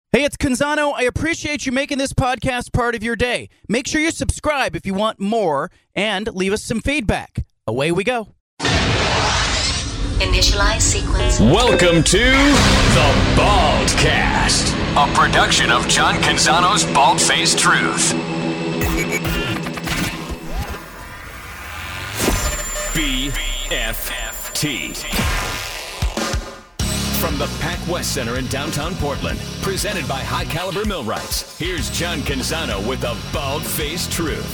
Hey, it's Canzano. I appreciate you making this podcast part of your day. Make sure you subscribe if you want more and leave us some feedback. Away we go. Initialize sequence. Welcome to The Baldcast, a production of John Canzano's Bald-Faced Truth. BFFT. From the Pac West Center in downtown Portland, presented by High Caliber Millwrights, here's John Canzano with The Bald-Faced Truth.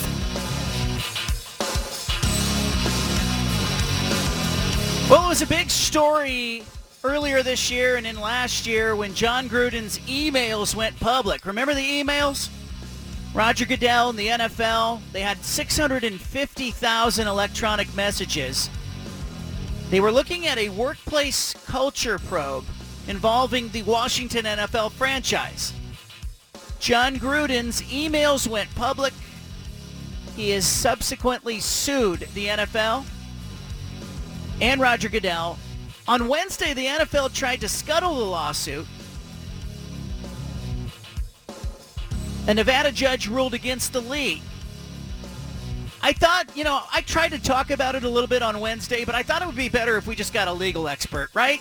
Well, it was a big story earlier this year and in last year when Jon Gruden's emails went public. Remember the emails? Roger Goodell and the NFL, they had 650,000 electronic messages. They were looking at a workplace culture probe involving the Washington NFL franchise. Jon Gruden's emails went public. He has subsequently sued the NFL and Roger Goodell. On Wednesday, the NFL tried to scuttle the lawsuit. A Nevada judge ruled against the league. I thought, I tried to talk about it a little bit on Wednesday, but I thought it would be better if we just got a legal expert, right?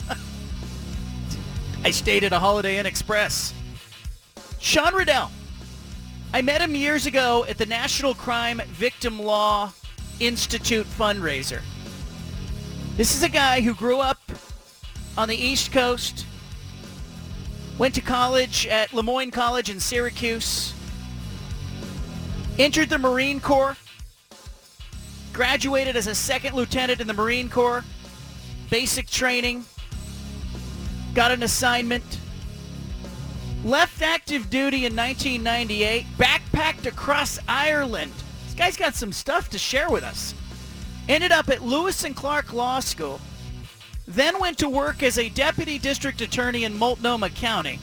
I stayed at a Holiday Inn Express. Sean Riddell. I met him years ago at the National Crime Victim Law Institute fundraiser. This is a guy who grew up on the East Coast, went to college at Lemoyne College in Syracuse, entered the Marine Corps, graduated as a second lieutenant in the Marine Corps, basic training, got an assignment, left active duty in 1998, backpacked across Ireland. This guy's got some stuff to share with us. Ended up at Lewis and Clark Law School, then went to work as a deputy district attorney in Multnomah County.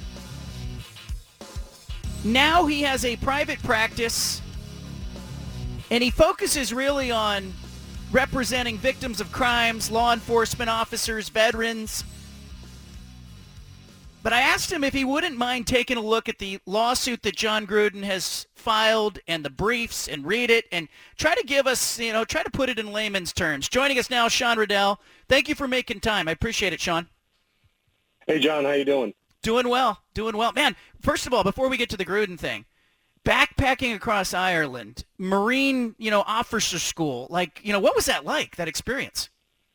Now he has a private practice, and he focuses really on representing victims of crimes, law enforcement officers, veterans. But I asked him if he wouldn't mind taking a look at the lawsuit that Jon Gruden has filed and the briefs and read it and try to give us, try to put it in layman's terms. Joining us now, Sean Riddell. Thank you for making time. I appreciate it, Sean. Hey, John. How you doing? Doing well. Man, first of all, before we get to the Gruden thing, backpacking across Ireland, Marine, officer school, what was that like, that experience?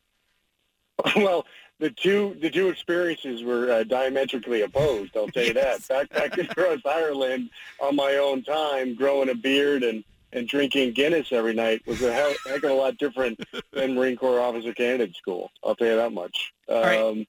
Well, the two experiences were diametrically opposed, I'll tell you that. Backpacking across Ireland on my own time, growing a beard and drinking Guinness every night was a heck of a lot different than Marine Corps Officer Candidate School. I'll tell you that much. Right.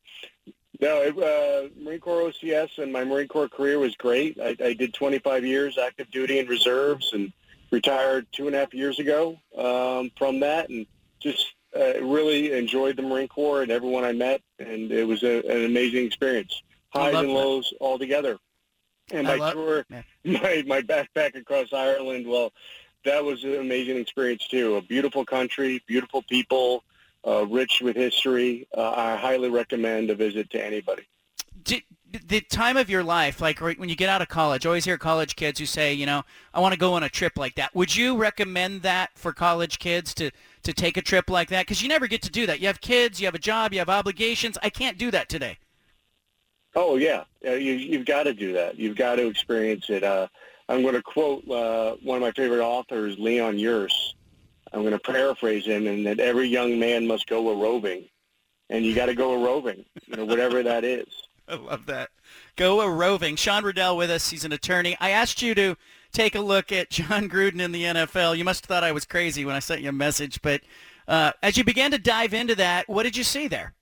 Marine Corps OCS and my Marine Corps career was great. I did 25 years active duty and reserves and retired 2.5 years ago from that, and just really enjoyed the Marine Corps and everyone I met, and it was an amazing experience. Highs and lows all together. And my backpack across Ireland, well, that was an amazing experience too. A beautiful country, beautiful people, rich with history. I highly recommend a visit to anybody. The time of your life, like when you get out of college, I always hear college kids who say, I want to go on a trip like that. Would you recommend that for college kids to take a trip like that? Because you never get to do that. You have kids, you have a job, you have obligations. I can't do that today. Oh, yeah. You've got to do that. You've got to experience it. I'm going to quote one of my favorite authors, Leon Yurs. I'm going to paraphrase him, and that every young man must go a-roving. And you got to go a-roving, whatever that is. I love that. Go a-roving. Sean Riddell with us. He's an attorney. I asked you to take a look at Jon Gruden in the NFL. You must have thought I was crazy when I sent you a message. But as you began to dive into that, what did you see there?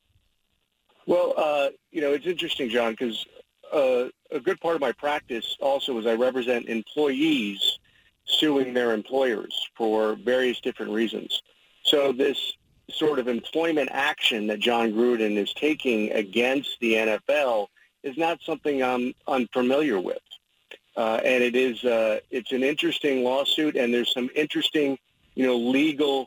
Well, it's interesting, John, because a good part of my practice also is I represent employees suing their employers for various different reasons. So this sort of employment action that Jon Gruden is taking against the NFL is not something I'm unfamiliar with. And it's an interesting lawsuit, and there's some interesting, legal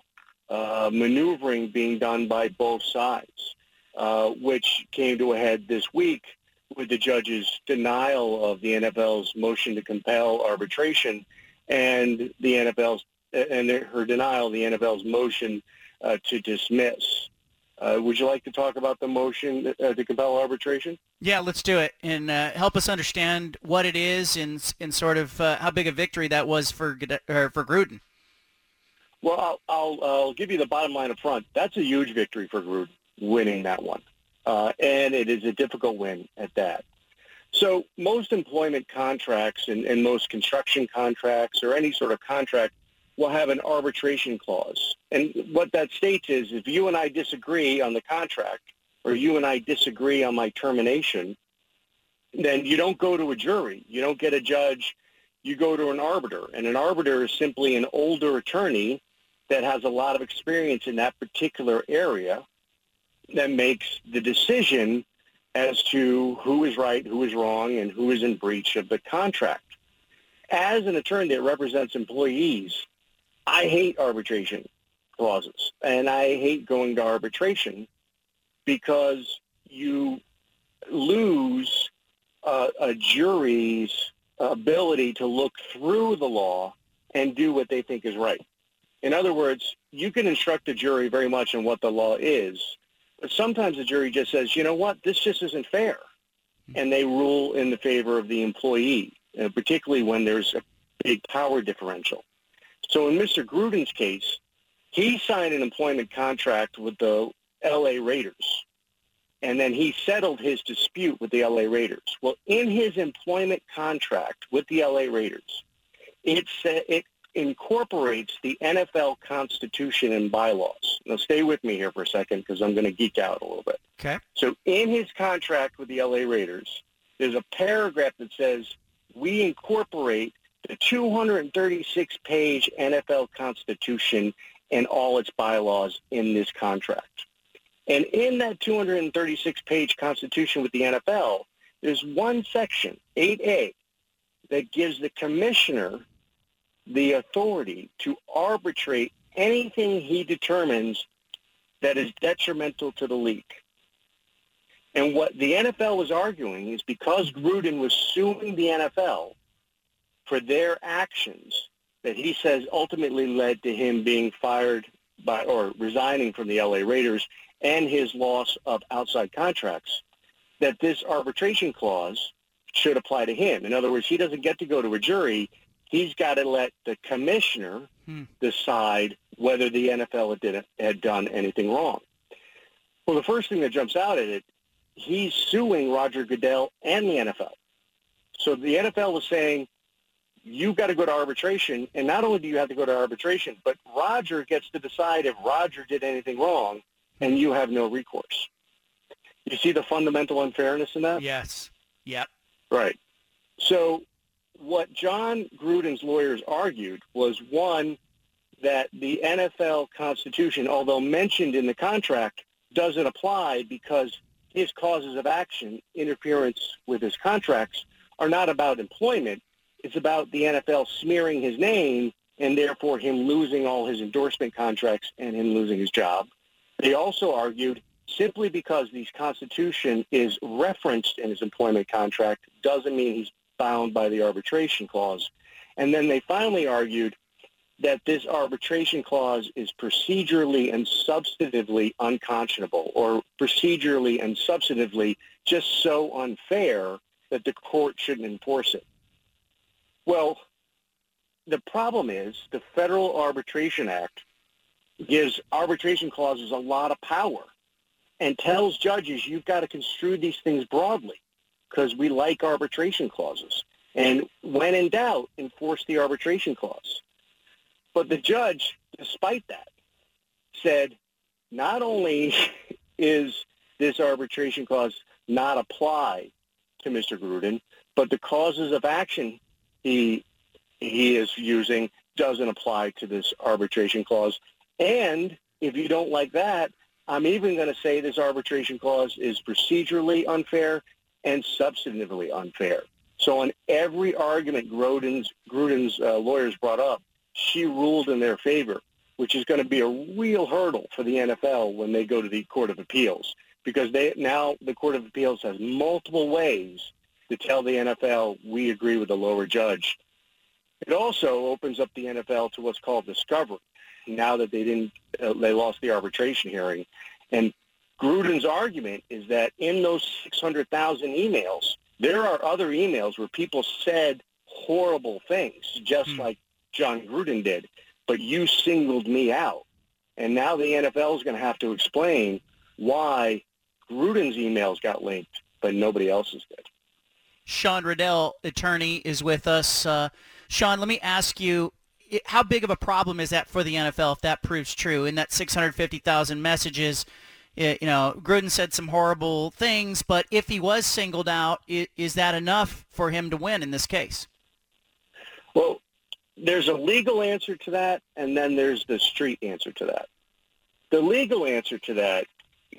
maneuvering being done by both sides, which came to a head this week with the judge's denial of the NFL's motion to compel arbitration and her denial of the NFL's motion to dismiss. Would you like to talk about the motion to compel arbitration? Yeah, let's do it, and help us understand what it is and sort of how big a victory that was for Gruden. Well, I'll give you the bottom line up front. That's a huge victory for Gruden, winning that one. And it is a difficult win at that. So most employment contracts and most construction contracts or any sort of contract will have an arbitration clause. And what that states is if you and I disagree on the contract or you and I disagree on my termination, then you don't go to a jury. You don't get a judge. You go to an arbiter. And an arbiter is simply an older attorney that has a lot of experience in that particular area that makes the decision as to who is right, who is wrong, and who is in breach of the contract. As an attorney that represents employees, I hate arbitration clauses, and I hate going to arbitration because you lose a jury's ability to look through the law and do what they think is right. In other words, you can instruct a jury very much on what the law is, but sometimes the jury just says, you know what, this just isn't fair, and they rule in the favor of the employee, particularly when there's a big power differential. So in Mr. Gruden's case, he signed an employment contract with the L.A. Raiders, and then he settled his dispute with the L.A. Raiders. Well, in his employment contract with the L.A. Raiders, it incorporates the NFL Constitution and bylaws. Now, stay with me here for a second because I'm going to geek out a little bit. Okay. So in his contract with the L.A. Raiders, there's a paragraph that says, we incorporate the 236-page NFL Constitution and all its bylaws in this contract. And in that 236-page Constitution with the NFL, there's one section, 8A, that gives the commissioner the authority to arbitrate anything he determines that is detrimental to the league. And what the NFL was arguing is because Gruden was suing the NFL for their actions that he says ultimately led to him being fired by or resigning from the LA Raiders and his loss of outside contracts, that this arbitration clause should apply to him. In other words, he doesn't get to go to a jury. He's got to let the commissioner decide whether the NFL had done anything wrong. Well, the first thing that jumps out at it, he's suing Roger Goodell and the NFL. So the NFL was saying, you've got to go to arbitration, and not only do you have to go to arbitration, but Roger gets to decide if Roger did anything wrong, and you have no recourse. You see the fundamental unfairness in that? Yes. Yep. Right. So what John Gruden's lawyers argued was, one, that the NFL Constitution, although mentioned in the contract, doesn't apply because his causes of action, interference with his contracts, are not about employment. It's about the NFL smearing his name and therefore him losing all his endorsement contracts and him losing his job. They also argued simply because the Constitution is referenced in his employment contract doesn't mean he's bound by the arbitration clause. And then they finally argued that this arbitration clause is procedurally and substantively unconscionable, or procedurally and substantively just so unfair that the court shouldn't enforce it. Well, the problem is the Federal Arbitration Act gives arbitration clauses a lot of power and tells judges you've got to construe these things broadly because we like arbitration clauses. And when in doubt, enforce the arbitration clause. But the judge, despite that, said not only is this arbitration clause not apply to Mr. Gruden, but the causes of action he is using doesn't apply to this arbitration clause. And if you don't like that, I'm even going to say this arbitration clause is procedurally unfair and substantively unfair. So on every argument Gruden's lawyers brought up, she ruled in their favor, which is going to be a real hurdle for the NFL when they go to the Court of Appeals, because now the Court of Appeals has multiple ways to tell the NFL, we agree with the lower judge. It also opens up the NFL to what's called discovery, now that they lost the arbitration hearing. And Gruden's argument is that in those 600,000 emails, there are other emails where people said horrible things, just like John Gruden did, but you singled me out. And now the NFL is going to have to explain why Gruden's emails got linked, but nobody else's did. Sean Riddell, attorney, is with us. Sean, let me ask you, how big of a problem is that for the NFL if that proves true? In that 650,000 messages, Gruden said some horrible things, but if he was singled out, is that enough for him to win in this case? Well, there's a legal answer to that, and then there's the street answer to that. The legal answer to that,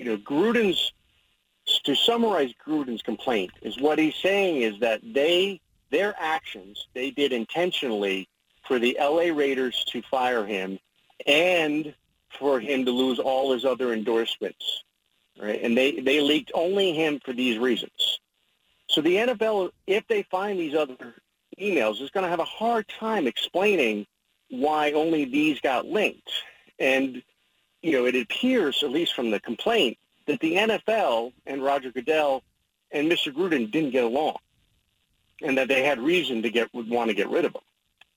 to summarize Gruden's complaint, is what he's saying is that their actions, they did intentionally for the LA Raiders to fire him and for him to lose all his other endorsements, right? And they leaked only him for these reasons. So the NFL, if they find these other emails, is going to have a hard time explaining why only these got linked. And, it appears, at least from the complaint, that the NFL and Roger Goodell and Mr. Gruden didn't get along, and that they had reason to want to get rid of him.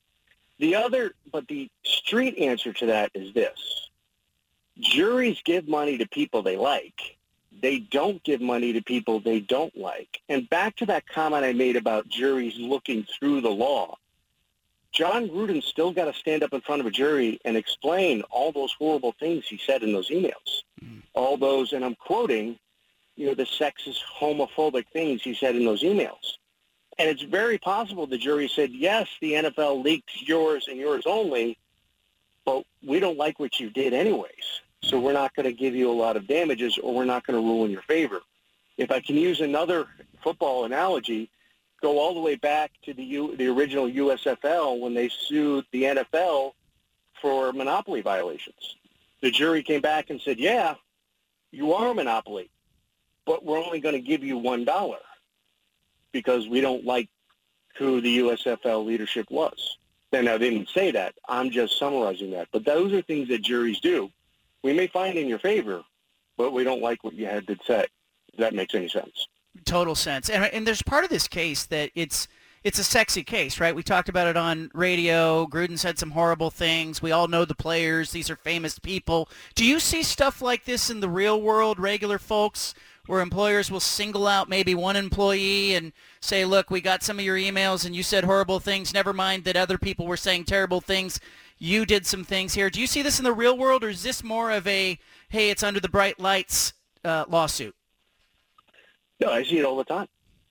But the street answer to that is this. Juries give money to people they like. They don't give money to people they don't like. And back to that comment I made about juries looking through the law, John Gruden still got to stand up in front of a jury and explain all those horrible things he said in those emails. All those, and I'm quoting, the sexist, homophobic things he said in those emails. And it's very possible the jury said, yes, the NFL leaked yours and yours only, but we don't like what you did anyways. So we're not going to give you a lot of damages, or we're not going to rule in your favor. If I can use another football analogy, go all the way back to the original USFL when they sued the NFL for monopoly violations. The jury came back and said, yeah, you are a monopoly, but we're only going to give you $1 because we don't like who the USFL leadership was. And I didn't say that. I'm just summarizing that. But those are things that juries do. We may find in your favor, but we don't like what you had to say. If that makes any sense. Total sense. And there's part of this case that it's a sexy case, right? We talked about it on radio. Gruden said some horrible things. We all know the players. These are famous people. Do you see stuff like this in the real world, regular folks, where employers will single out maybe one employee and say, look, we got some of your emails and you said horrible things. Never mind that other people were saying terrible things. You did some things here. Do you see this in the real world, or is this more of a, hey, it's under the bright lights lawsuit? No, I see it all the time.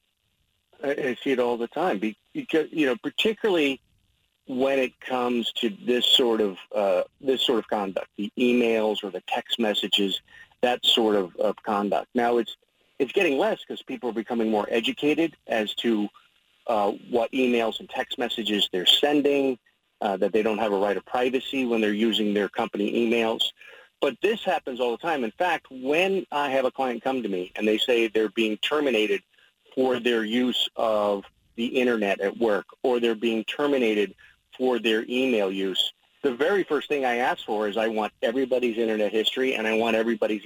I see it all the time because, particularly when it comes to this sort of conduct, the emails or the text messages, that sort of conduct. Now it's getting less because people are becoming more educated as to what emails and text messages they're sending, that they don't have a right of privacy when they're using their company emails. But this happens all the time. In fact, when I have a client come to me and they say they're being terminated for their use of the Internet at work, or they're being terminated for their email use, the very first thing I ask for is I want everybody's Internet history and I want everybody's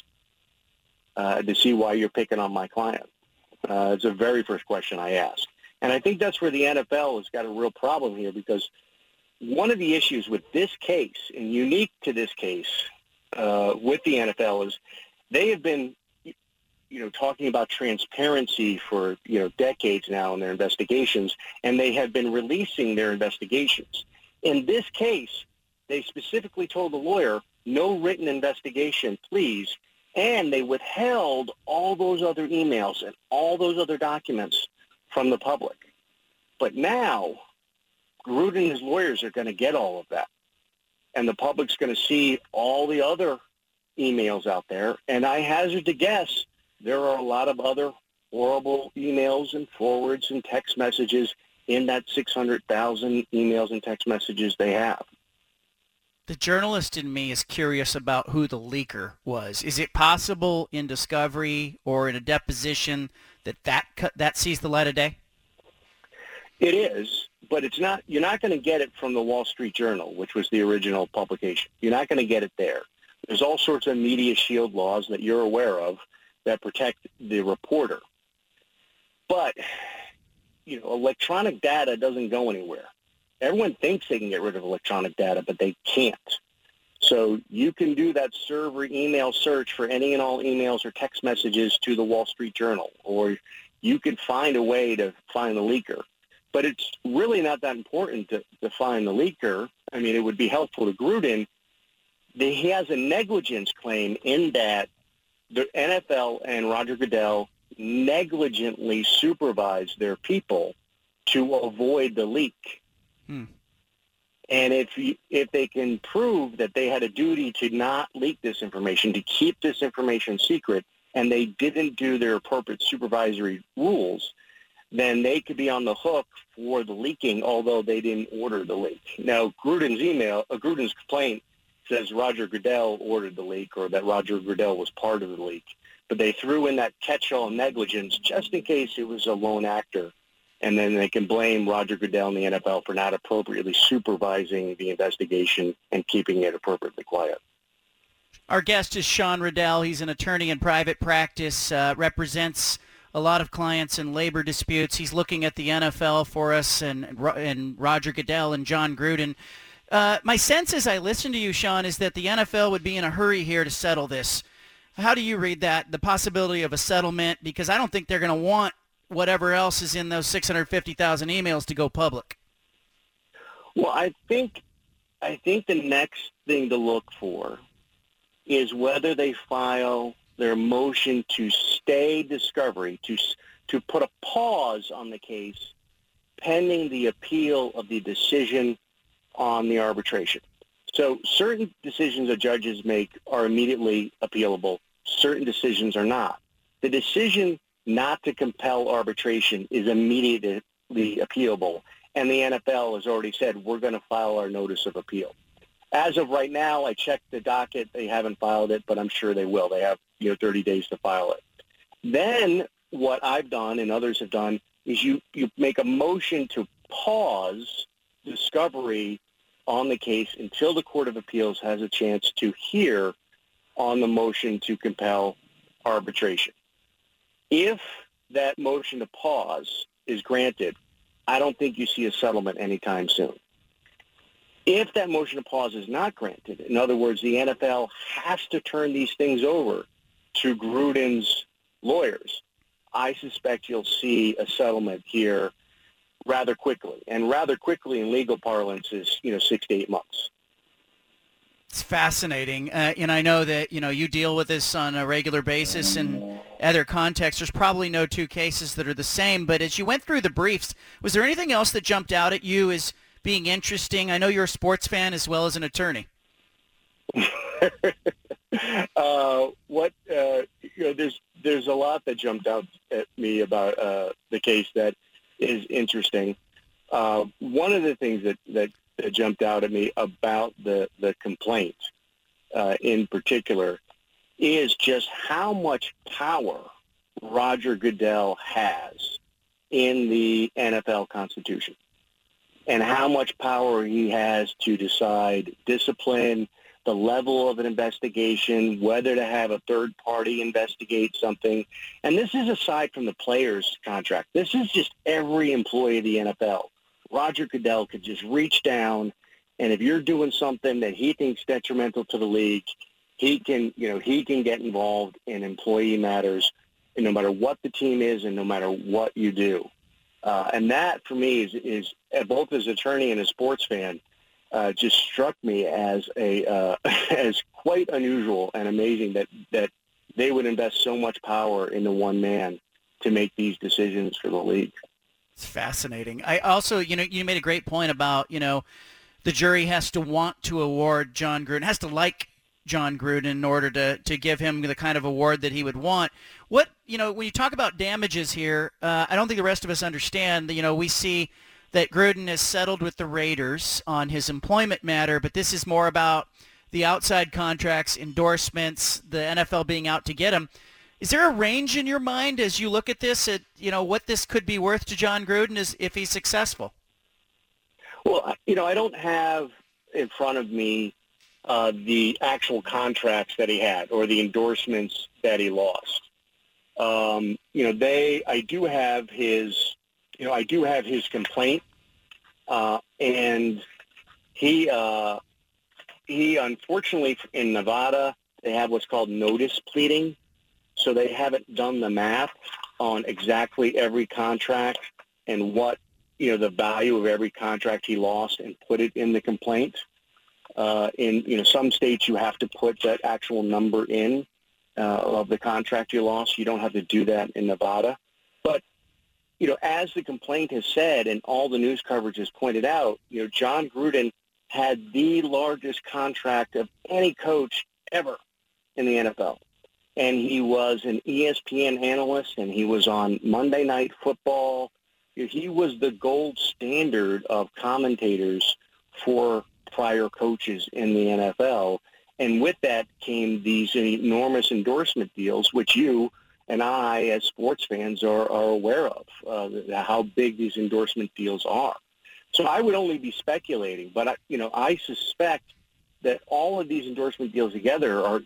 emails to see why you're picking on my client. It's the very first question I ask. And I think that's where the NFL has got a real problem here, because one of the issues with this case, and unique to this case with the NFL, is they have been talking about transparency for, decades now in their investigations, and they have been releasing their investigations. In this case, they specifically told the lawyer, no written investigation, please, and they withheld all those other emails and all those other documents from the public. But now, Gruden and his lawyers are going to get all of that, and the public's going to see all the other emails out there, and I hazard to guess there are a lot of other horrible emails and forwards and text messages in that 600,000 emails and text messages they have. The journalist in me is curious about who the leaker was. Is it possible in discovery or in a deposition that sees the light of day? It is, but it's not. You're not going to get it from the Wall Street Journal, which was the original publication. You're not going to get it there. There's all sorts of media shield laws that you're aware of that protect the reporter. But, electronic data doesn't go anywhere. Everyone thinks they can get rid of electronic data, but they can't. So you can do that server email search for any and all emails or text messages to the Wall Street Journal, or you could find a way to find the leaker. But it's really not that important to find the leaker. I mean, it would be helpful to Gruden. He has a negligence claim in that the NFL and Roger Goodell negligently supervised their people to avoid the leak. And if they can prove that they had a duty to not leak this information, to keep this information secret, and they didn't do their appropriate supervisory rules, then they could be on the hook for the leaking, although they didn't order the leak. Now, Gruden's complaint says Roger Goodell ordered the leak, or that Roger Goodell was part of the leak. But they threw in that catch-all negligence just in case it was a lone actor. And then they can blame Roger Goodell and the NFL for not appropriately supervising the investigation and keeping it appropriately quiet. Our guest is Sean Riddell. He's an attorney in private practice, represents a lot of clients in labor disputes. He's looking at the NFL for us and Roger Goodell and John Gruden. My sense as I listen to you, Sean, is that the NFL would be in a hurry here to settle this. How do you read that, the possibility of a settlement? Because I don't think they're going to want whatever else is in those 650,000 emails to go public. Well, I think the next thing to look for is whether they file their motion to stay discovery, to put a pause on the case pending the appeal of the decision on the arbitration. So certain decisions that judges make are immediately appealable. Certain decisions are not. The decision not to compel arbitration is immediately appealable, and the NFL has already said we're going to file our notice of appeal. As of right now, I checked the docket. They haven't filed it, but I'm sure they will. They have 30 days to file it. Then what I've done and others have done is you make a motion to pause discovery on the case until the Court of Appeals has a chance to hear on the motion to compel arbitration. If that motion to pause is granted, I don't think you see a settlement anytime soon. If that motion to pause is not granted, in other words, the NFL has to turn these things over to Gruden's lawyers, I suspect you'll see a settlement here rather quickly. And rather quickly in legal parlance is, 6 to 8 months. It's fascinating. And I know that, you deal with this on a regular basis in other contexts. There's probably no two cases that are the same. But as you went through the briefs, was there anything else that jumped out at you as being interesting? I know you're a sports fan as well as an attorney. There's a lot that jumped out at me about the case that is interesting. One of the things that jumped out at me about the complaint in particular is just how much power Roger Goodell has in the NFL Constitution and how much power he has to decide discipline, the level of an investigation, whether to have a third party investigate something. And this is aside from the player's contract. This is just every employee of the NFL. Roger Goodell could just reach down, and if you're doing something that he thinks detrimental to the league, he can get involved in employee matters, and no matter what the team is and no matter what you do. And that, for me, is both as an attorney and a sports fan, just struck me as as quite unusual and amazing that they would invest so much power into one man to make these decisions for the league. It's fascinating. I also, you made a great point about, the jury has to want to award John Gruden, has to like John Gruden in order to give him the kind of award that he would want. When you talk about damages here, I don't think the rest of us understand that, we see that Gruden has settled with the Raiders on his employment matter, but this is more about the outside contracts, endorsements, the NFL being out to get him. Is there a range in your mind as you look at this, at what this could be worth to John Gruden if he's successful? Well, I don't have in front of me the actual contracts that he had or the endorsements that he lost. I do have his complaint, and he unfortunately in Nevada they have what's called notice pleading, so they haven't done the math on exactly every contract and what the value of every contract he lost and put it in the complaint. In some states you have to put that actual number in of the contract you lost. You don't have to do that in Nevada. But, as the complaint has said and all the news coverage has pointed out, John Gruden had the largest contract of any coach ever in the NFL. And he was an ESPN analyst, and he was on Monday Night Football. He was the gold standard of commentators for prior coaches in the NFL. And with that came these enormous endorsement deals, which you and I, as sports fans, are aware of, how big these endorsement deals are. So I would only be speculating, but I suspect that all of these endorsement deals together are,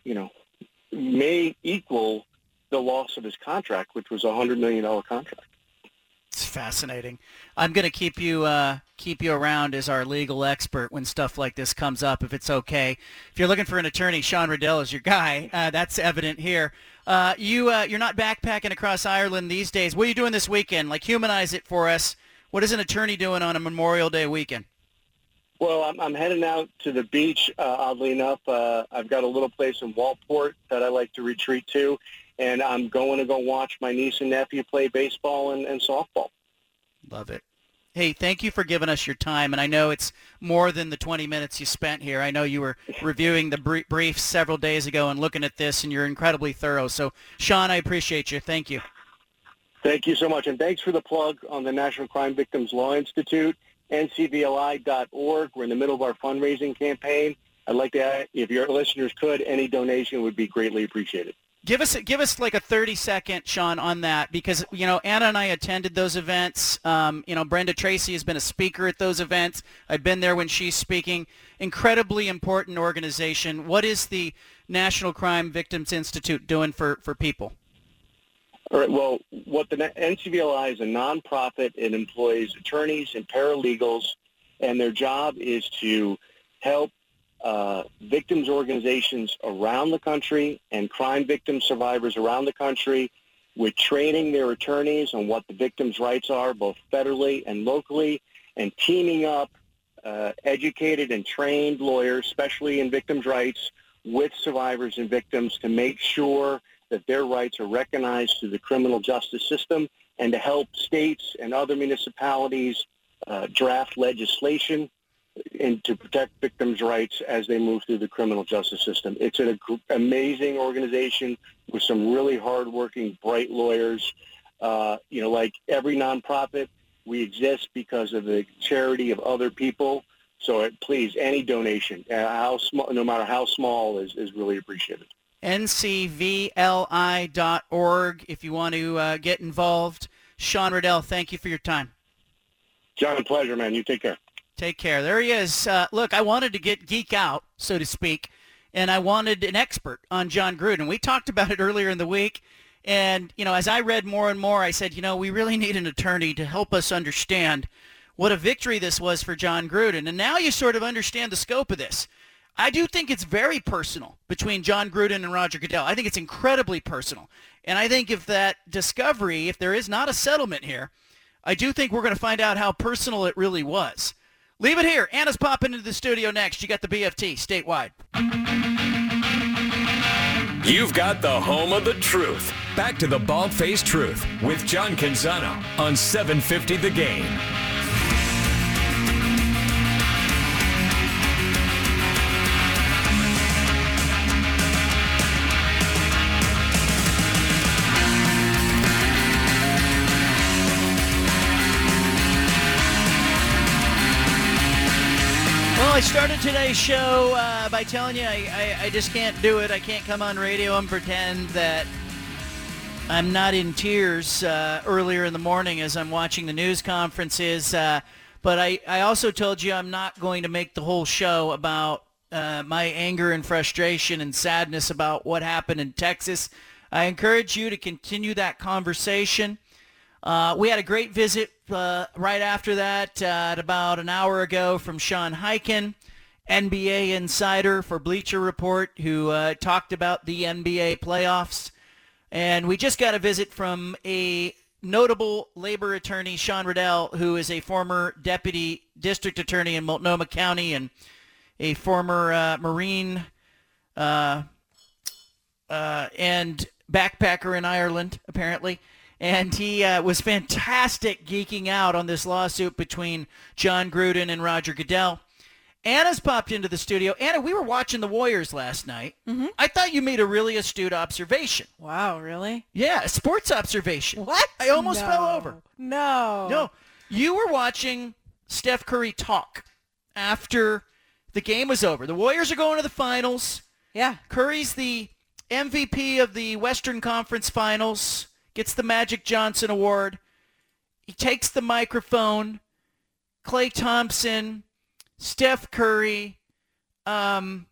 may equal the loss of his contract, which was a $100 million contract. It's fascinating. I'm going to keep you around as our legal expert when stuff like this comes up, if it's okay. If you're looking for an attorney, Sean Riddell is your guy. That's evident here. You're not backpacking across Ireland these days. What are you doing this weekend? Humanize it for us. What is an attorney doing on a Memorial Day weekend? Well, I'm heading out to the beach, oddly enough. I've got a little place in Walport that I like to retreat to, and I'm going to go watch my niece and nephew play baseball and softball. Love it. Hey, thank you for giving us your time, and I know it's more than the 20 minutes you spent here. I know you were reviewing the briefs several days ago and looking at this, and you're incredibly thorough. So, Sean, I appreciate you. Thank you. Thank you so much, and thanks for the plug on the National Crime Victims Law Institute, ncvli.org. We're in the middle of our fundraising campaign. I'd like to, if your listeners could, any donation would be greatly appreciated. Give us like a 30-second, Sean, on that, because, Anna and I attended those events. Brenda Tracy has been a speaker at those events. I've been there when she's speaking. Incredibly important organization. What is the National Crime Victims Institute doing for people? All right. Well, what the NCVLI is a nonprofit. It employs attorneys and paralegals, and their job is to help victims organizations around the country and crime victim survivors around the country with training their attorneys on what the victims' rights are, both federally and locally, and teaming up educated and trained lawyers, especially in victims' rights, with survivors and victims to make sure that their rights are recognized through the criminal justice system, and to help states and other municipalities draft legislation and to protect victims' rights as they move through the criminal justice system. It's an amazing organization with some really hardworking, bright lawyers. Like every nonprofit, we exist because of the charity of other people. So please, any donation, how small, no matter how small, is really appreciated. ncvli.org if you want to get involved. Sean Riddell, thank you for your time. John, pleasure, man. You take care. Take care. There he is. Look, I wanted to geek out, so to speak, and I wanted an expert on John Gruden. We talked about it earlier in the week, and, as I read more and more, I said, we really need an attorney to help us understand what a victory this was for John Gruden. And now you sort of understand the scope of this. I do think it's very personal between John Gruden and Roger Goodell. I think it's incredibly personal. And I think if that discovery, if there is not a settlement here, I do think we're going to find out how personal it really was. Leave it here. Anna's popping into the studio next. You got the BFT statewide. You've got the home of the truth. Back to the Bald-Faced Truth with John Canzano on 750 The Game. I started today's show by telling you I just can't do it. I can't come on radio and pretend that I'm not in tears earlier in the morning as I'm watching the news conferences. But I also told you I'm not going to make the whole show about my anger and frustration and sadness about what happened in Texas. I encourage you to continue that conversation. We had a great visit right after that at about an hour ago from Sean Highkin, NBA insider for Bleacher Report, who talked about the NBA playoffs. And we just got a visit from a notable labor attorney, Sean Riddell, who is a former deputy district attorney in Multnomah County and a former Marine and backpacker in Ireland, apparently. And he was fantastic geeking out on this lawsuit between John Gruden and Roger Goodell. Anna's popped into the studio. Anna, we were watching the Warriors last night. Mm-hmm. I thought you made a really astute observation. Wow, really? Yeah, a sports observation. What? I almost fell over. No. You were watching Steph Curry talk after the game was over. The Warriors are going to the finals. Yeah. Curry's the MVP of the Western Conference Finals. Gets the Magic Johnson Award. He takes the microphone. Klay Thompson, Steph Curry, and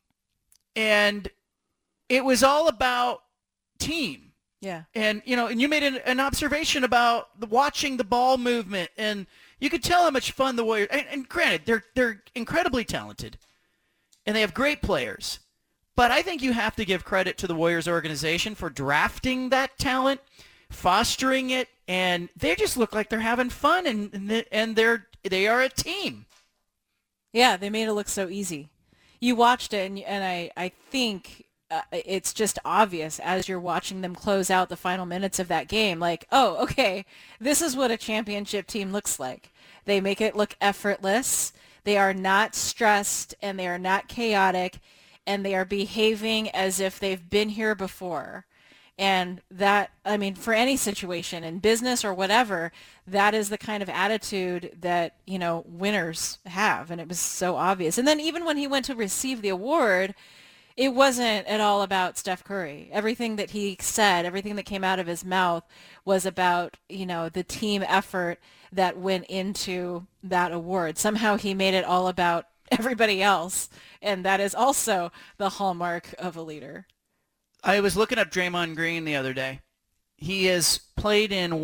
it was all about team. Yeah. And, and you made an observation about watching the ball movement, and you could tell how much fun the Warriors, and granted, they're incredibly talented, and they have great players. But I think you have to give credit to the Warriors organization for drafting that talent, fostering it, and they just look like they're having fun, and they are a team. Yeah, they made it look so easy. You watched it, and I think it's just obvious as you're watching them close out the final minutes of that game, like, oh, okay, this is what a championship team looks like. They make it look effortless. They are not stressed, and they are not chaotic, and they are behaving as if they've been here before. And that, I mean, for any situation in business or whatever, that is the kind of attitude that, winners have. And it was so obvious. And then even when he went to receive the award, it wasn't at all about Steph Curry. Everything that he said, everything that came out of his mouth was about, the team effort that went into that award. Somehow he made it all about everybody else. And that is also the hallmark of a leader. I was looking up Draymond Green the other day. He has played in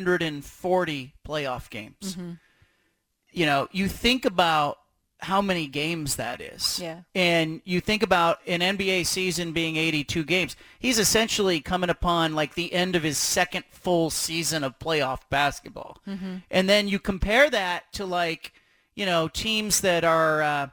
140 playoff games. Mm-hmm. You think about how many games that is. Yeah. And you think about an NBA season being 82 games. He's essentially coming upon like the end of his second full season of playoff basketball. Mm-hmm. And then you compare that to teams that are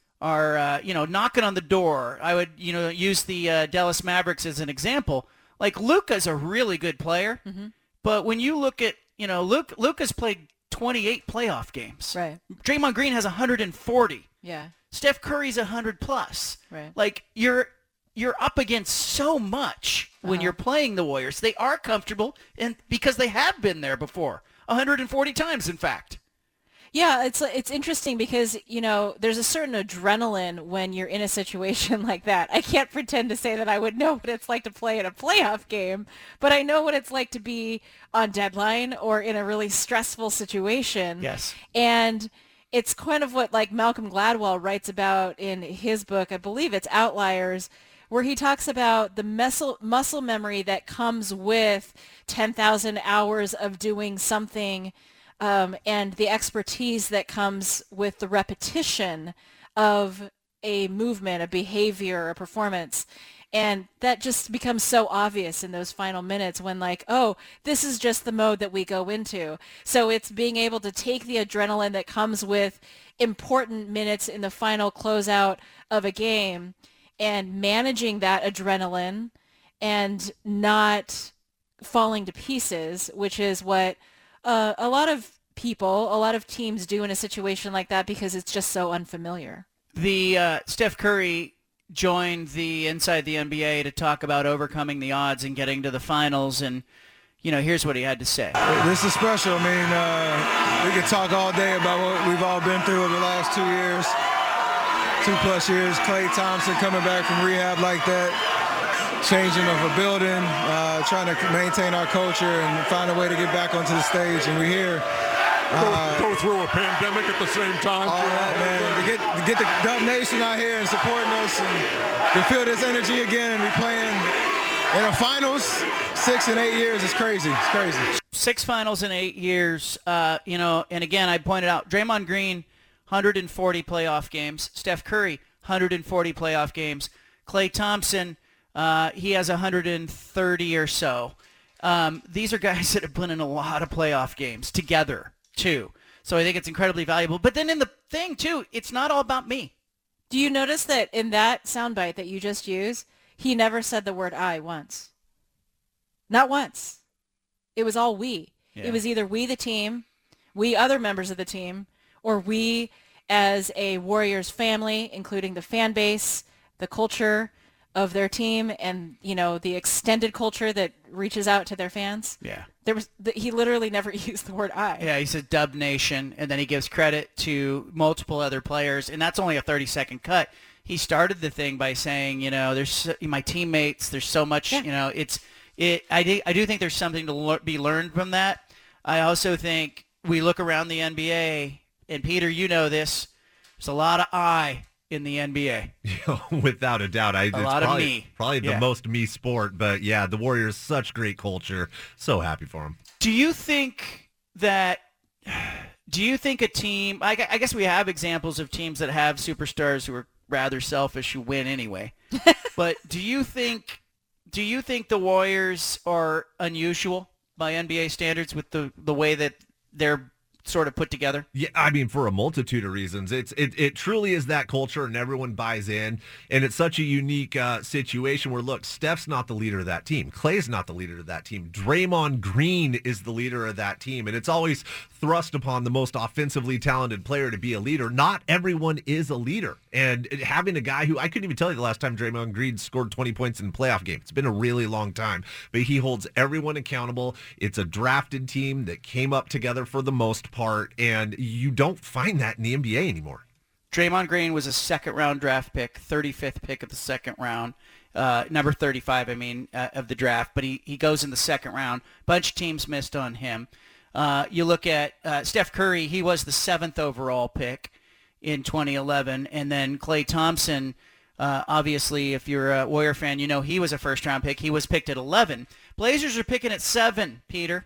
knocking on the door. I would, use the Dallas Mavericks as an example. Like, Luka's a really good player, mm-hmm. but when you look at, Luka's played 28 playoff games. Right. Draymond Green has 140. Yeah. Steph Curry's 100 plus. Right. Like, you're up against so much when you're playing the Warriors. They are comfortable, and because they have been there before, 140 times, in fact. Yeah, it's interesting because, there's a certain adrenaline when you're in a situation like that. I can't pretend to say that I would know what it's like to play in a playoff game, but I know what it's like to be on deadline or in a really stressful situation. Yes. And it's kind of what Malcolm Gladwell writes about in his book, I believe it's Outliers, where he talks about the muscle memory that comes with 10,000 hours of doing something, and the expertise that comes with the repetition of a movement, a behavior, a performance. And that just becomes so obvious in those final minutes when this is just the mode that we go into. So it's being able to take the adrenaline that comes with important minutes in the final closeout of a game and managing that adrenaline and not falling to pieces, which is what a lot of teams do in a situation like that because it's just so unfamiliar. The Steph Curry joined the Inside the NBA to talk about overcoming the odds and getting to the finals, and here's what he had to say. This is special. I mean, we could talk all day about what we've all been through over the last 2 years. 2+ years. Klay Thompson coming back from rehab like that, changing of a building, trying to maintain our culture and find a way to get back onto the stage. And we're here. Go through a pandemic at the same time. All that, man. To get the Dub Nation out here and supporting us and to feel this energy again and be playing in the finals 6 and 8 years is crazy. It's crazy. 6 finals in 8 years. And again, I pointed out Draymond Green, 140 playoff games. Steph Curry, 140 playoff games. Klay Thompson, he has 130 or so. These are guys that have been in a lot of playoff games together, too. So I think it's incredibly valuable. But then in the thing, too, it's not all about me. Do you notice that in that soundbite that you just used, he never said the word I once? Not once. It was all we. Yeah. It was either we, the team, we other members of the team, or we as a Warriors family, including the fan base, the culture of their team, and the extended culture that reaches out to their fans. Yeah. He literally never used the word I. Yeah, he said Dub Nation, and then he gives credit to multiple other players, and that's only a 30-second cut. He started the thing by saying, there's my teammates, there's so much, I do think there's something to be learned from that. I also think we look around the NBA, and Peter, you know this, there's a lot of I in the NBA. Without a doubt. A lot of me. Probably the most me sport, but yeah, the Warriors, such great culture. So happy for them. Do you think a team, I guess we have examples of teams that have superstars who are rather selfish who win anyway, but do you think the Warriors are unusual by NBA standards with the way that they're sort of put together? Yeah, I mean, for a multitude of reasons. It truly is that culture, and everyone buys in, and it's such a unique situation where, look, Steph's not the leader of that team. Klay's not the leader of that team. Draymond Green is the leader of that team, and it's always thrust upon the most offensively talented player to be a leader. Not everyone is a leader, and having a guy who, I couldn't even tell you the last time Draymond Green scored 20 points in a playoff game. It's been a really long time, but he holds everyone accountable. It's a drafted team that came up together for the most part, and you don't find that in the NBA anymore. Draymond Green was a second-round draft pick, 35th pick of the second round, number 35, of the draft, but he goes in the second round. Bunch of teams missed on him. You look at Steph Curry, he was the 7th overall pick in 2011, and then Klay Thompson, obviously, if you're a Warrior fan, he was a first-round pick. He was picked at 11. Blazers are picking at 7, Peter.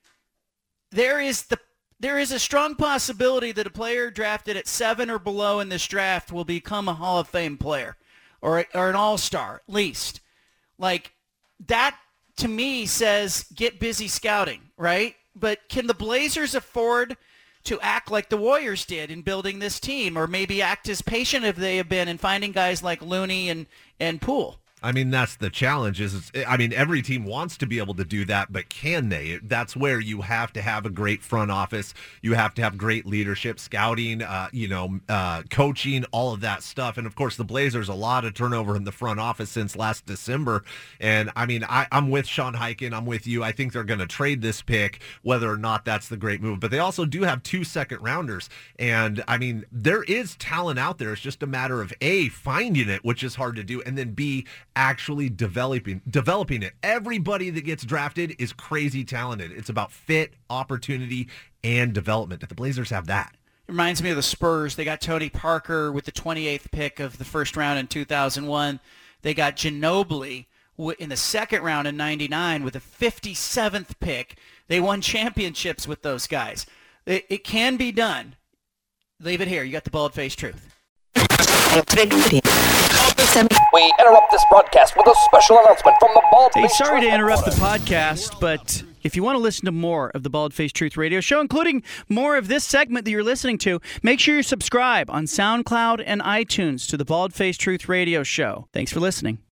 There is a strong possibility that a player drafted at 7 or below in this draft will become a Hall of Fame player or an all-star, at least. Like, that, to me, says get busy scouting, right? But can the Blazers afford to act like the Warriors did in building this team, or maybe act as patient as they have been in finding guys like Looney and Poole? I mean, that's the challenge. Every team wants to be able to do that, but can they? That's where you have to have a great front office. You have to have great leadership, scouting, coaching, all of that stuff. And, of course, the Blazers, a lot of turnover in the front office since last December. And, I'm with Sean Highkin. I'm with you. I think they're going to trade this pick, whether or not that's the great move. But they also do have 2 second-rounders. And, there is talent out there. It's just a matter of, A, finding it, which is hard to do, and then, B, actually developing it. Everybody that gets drafted is crazy talented. It's about fit, opportunity, and development. The Blazers have that. It reminds me of the Spurs. They got Tony Parker with the 28th pick of the first round in 2001. They got Ginobili in the second round in 99 with the 57th pick. They won championships with those guys. It can be done. Leave it here. You got the bald-faced truth. We interrupt this broadcast with a special announcement from the Bald Faced Truth. Hey, sorry to interrupt the Headquarters. podcast, but if you want to listen to more of the Bald Faced Truth radio show, including more of this segment that you're listening to, make sure you subscribe on SoundCloud and iTunes to the Bald Faced Truth radio show. Thanks for listening.